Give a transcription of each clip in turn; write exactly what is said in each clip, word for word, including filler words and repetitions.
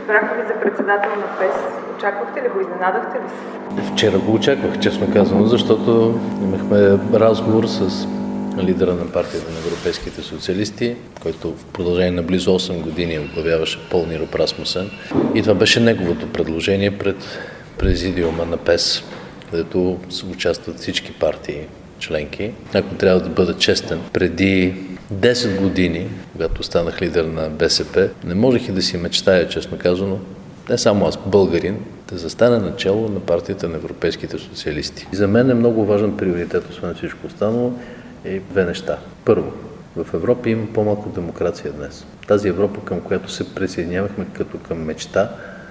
избраха ви за председател на ПЕС. Очаквахте ли го? Изненадахте ли се? Вчера го очаквах, честно казано, защото имахме разговор с лидера на партията на европейските социалисти, който в продължение на близо осем години оглавяваше Пол Нироп Расмусен. И това беше неговото предложение пред президиума на ПЕС, където участват всички партии членки. Ако трябва да бъда честен, преди десет години, когато станах лидер на БСП, не можех и да си мечтая, честно казано, не само аз, българин, да застане начало на партията на европейските социалисти. И за мен е много важен приоритет, освен всичко останало, е две неща. Първо, в Европа има по-малко демокрация днес. Тази Европа, към която се присъединявахме като към мечта,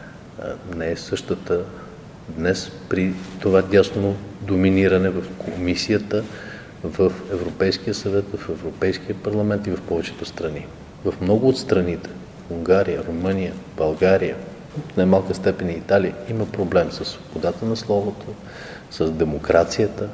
не е същата днес при това дясно доминиране в комисията, в Европейския съвет, в Европейския парламент и в повечето страни. В много от страните, Унгария, Румъния, България, в немалка степен и Италия, има проблем с свободата на словото, с демокрацията.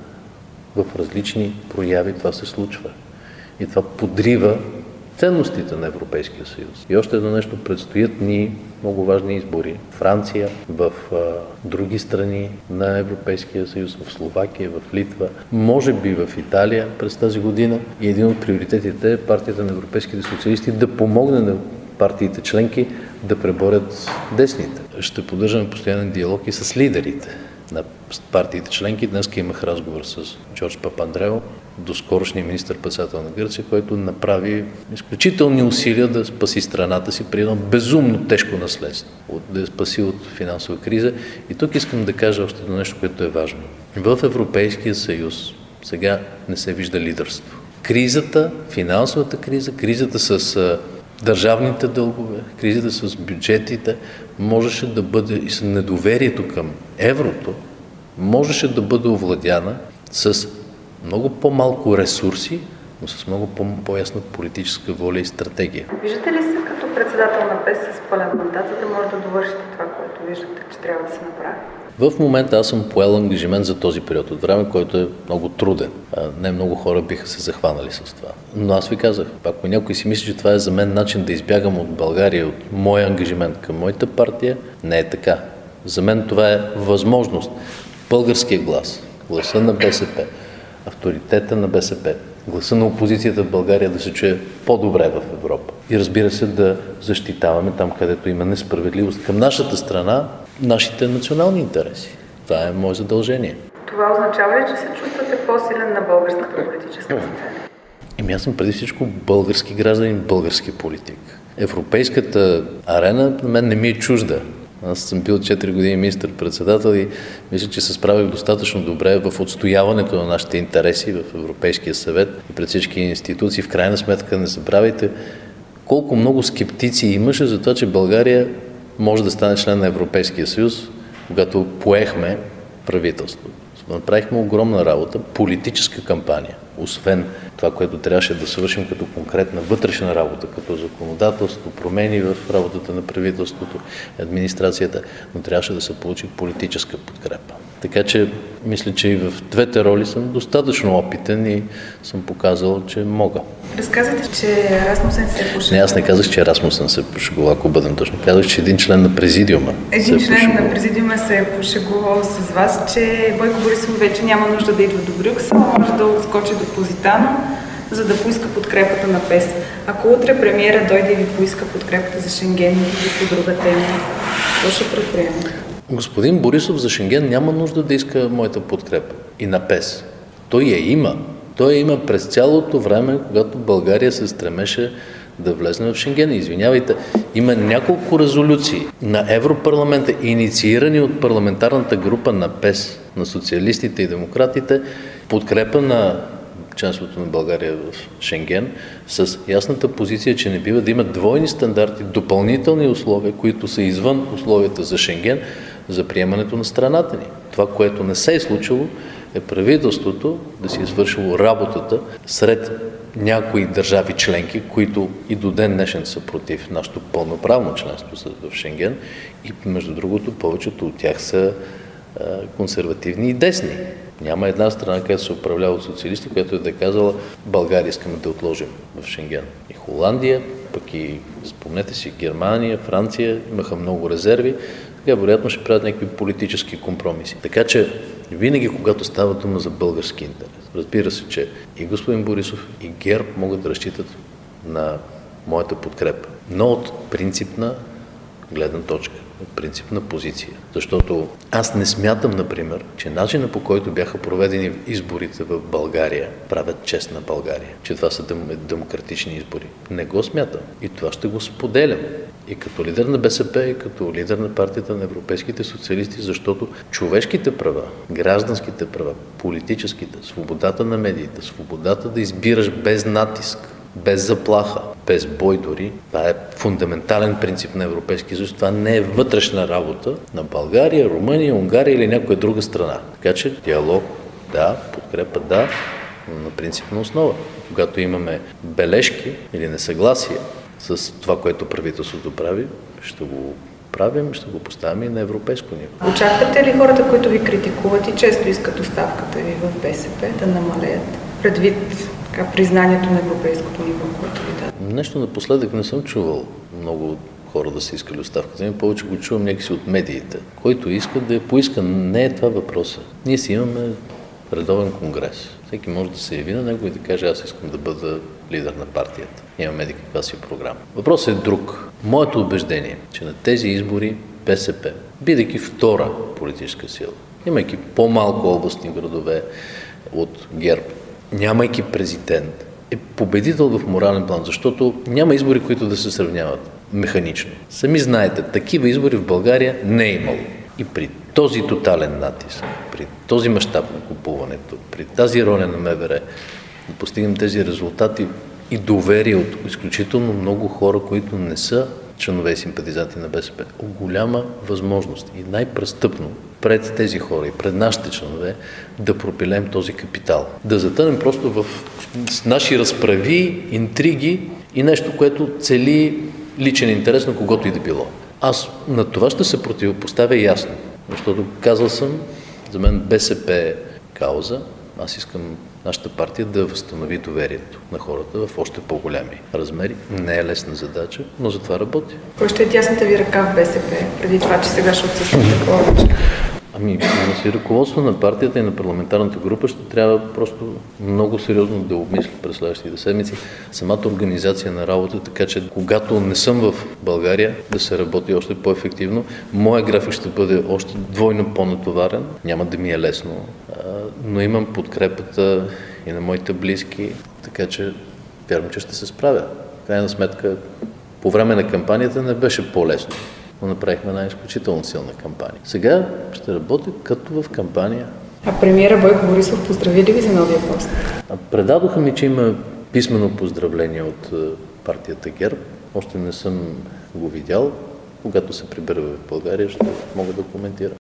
В различни прояви това се случва. И това подрива ценностите на Европейския съюз. И още едно нещо, предстоят ни много важни избори. Франция, в а, други страни на Европейския съюз, в Словакия, в Литва, може би в Италия през тази година. И един от приоритетите е партията на европейските социалисти да помогне на партиите членки да преборят десните. Ще поддържаме постоянен диалог и с лидерите на партиите членки. Днес имах разговор с Джордж Папандрео, доскорошния министър-председател на Гърция, който направи изключителни усилия да спаси страната си при едно безумно тежко наследство, да я спаси от финансова криза. И тук искам да кажа още едно нещо, което е важно. В Европейския съюз сега не се вижда лидерство. Кризата, финансовата криза, кризата с държавните дългове, кризата с бюджетите, можеше да бъде и с недоверието към еврото, можеше да бъде овладяна с много по-малко ресурси, но с много по-ясна политическа воля и стратегия. Виждате ли се като председател на ПЕС с пълен мандат, за да може да довършите това, което виждате, че трябва да се направи? В момента аз съм поел ангажимент за този период от време, който е много труден. Не много хора биха се захванали с това. Но аз ви казах, ако някой си мисли, че това е за мен начин да избягам от България, от моя ангажимент към моята партия, не е така. За мен това е възможност. Българския глас, гласа на БСП, авторитета на БСП, гласа на опозицията в България да се чуе по-добре в Европа. И разбира се, да защитаваме там, където има несправедливост към нашата страна, нашите национални интереси. Това е мое задължение. Това означава ли, че се чувствате по-силен на българската политическа сцена? Еми аз съм преди всичко български гражданин, български политик. Европейската арена на мен не ми е чужда. Аз съм бил четири години министър-председател и мисля, че се справих достатъчно добре в отстояването на нашите интереси в Европейския съвет и пред всички институции. В крайна сметка не забравяйте колко много скептици имаше за това, че България може да стане член на Европейския съюз, когато поехме правителството. Направихме огромна работа, политическа кампания. Освен това, което трябваше да свършим като конкретна вътрешна работа, като законодателство, промени в работата на правителството, администрацията, но трябваше да се получи политическа подкрепа. Така че, мисля, че и в двете роли съм достатъчно опитен и съм показал, че мога. Разказвате, че Расмусен се е пошегувал. Не, аз не казах, че Расмусен се е пошегувал, ако бъдем точно. Казах, че един член на президиума Един член пошегувал. на президиума се е пошегувал с вас, че Бойко Борисов вече няма нужда да идва до Брюксел, може да отскочи до Позитано, за да поиска подкрепата на ПЕС. Ако утре премиера дойде и ви поиска подкрепата за Шенген или по друга тема, какво ще предприемете? Господин Борисов за Шенген няма нужда да иска моята подкрепа. И на ПЕС. Той я има. Той я има през цялото време, когато България се стремеше да влезне в Шенген. Извинявайте, има няколко резолюции на Европарламента, инициирани от парламентарната група на ПЕС, на социалистите и демократите, подкрепа на членството на България в Шенген, с ясната позиция, че не бива да има двойни стандарти, допълнителни условия, които са извън условията за Шенген, за приемането на страната ни. Това, което не се е случило, е правителството да си е свършило работата сред някои държави членки, които и до ден днешен са против нашето пълноправно членство в Шенген и, между другото, повечето от тях са а, консервативни и десни. Няма една страна, където се управлява от социалисти, която е да казала: България искаме да отложим в Шенген. И Холандия, пък и спомнете си, Германия, Франция имаха много резерви, сега вероятно ще правят някакви политически компромиси. Така че винаги, когато става дума за български интерес, разбира се, че и господин Борисов, и ГЕРБ могат да разчитат на моята подкрепа, но от принципна гледна точка, от принципна позиция. Защото аз не смятам, например, че начина, по който бяха проведени изборите в България, правят чест на България, че това са дем, демократични избори. Не го смятам. И това ще го споделям. И като лидер на БСП, и като лидер на партията на европейските социалисти, защото човешките права, гражданските права, политическите, свободата на медиите, свободата да избираш без натиск, без заплаха, без бой дори. Това е фундаментален принцип на Европейския съюз. Това не е вътрешна работа на България, Румъния, Унгария или някоя друга страна. Така че диалог, да, подкрепа, да, на принципна основа. Когато имаме бележки или несъгласие с това, което правителството прави, ще го правим, ще го поставим и на европейско ниво. Очаквате ли хората, които ви критикуват и често искат оставката ви в БСП, да намалеят предвид така, признанието на европейското ниво, което ви дадат? Нещо напоследък не съм чувал много хора да са искали оставката ми, повече го чувам някакси от медиите. Който иска да я поиска, не е това въпроса. Ние си имаме редовен конгрес. Всеки може да се яви на него и да каже, аз искам да бъда лидер на партията. Имаме еди каква си програма. Въпросът е друг. Моето убеждение е, че на тези избори БСП, бидейки втора политическа сила, имайки по-малко областни градове от ГЕРБ, нямайки президент, е победител в морален план, защото няма избори, които да се сравняват механично. Сами знаете, такива избори в България не е имало. И при този тотален натиск, при този мащаб на купуването, при тази роля на МВР, да постигнем тези резултати и доверие от изключително много хора, които не са членове и симпатизанти на БСП. Голяма възможност и най-престъпно пред тези хора и пред нашите членове да пропилем този капитал. Да затънем просто в наши разправи, интриги и нещо, което цели личен интерес на когото и да било. Аз на това ще се противопоставя ясно, защото казал съм, за мен БСП е кауза, аз искам нашата партия да възстанови доверието на хората в още по-голями размери. Не е лесна задача, но за това работи. Кой ще е тясната ви ръка в БСП, преди това, че сега ще отсъствате повече? Ами, на си ръководство на партията и на парламентарната група ще трябва просто много сериозно да обмисли през следващите седмици самата организация на работа, така че когато не съм в България, да се работи още по-ефективно. Моя график ще бъде още двойно по-натоварен. Няма да ми е лесно, но имам подкрепата и на моите близки, така че вярвам, че ще се справя. В крайна сметка, по време на кампанията не беше по-лесно. Но направихме една изключително силна кампания. Сега ще работя като в кампания. А премиера Бойко Борисов поздрави ли ви за новия пост? Предадоха ми, че има писмено поздравление от партията ГЕРБ. Още не съм го видял. Когато се прибера в България, ще мога да коментирам.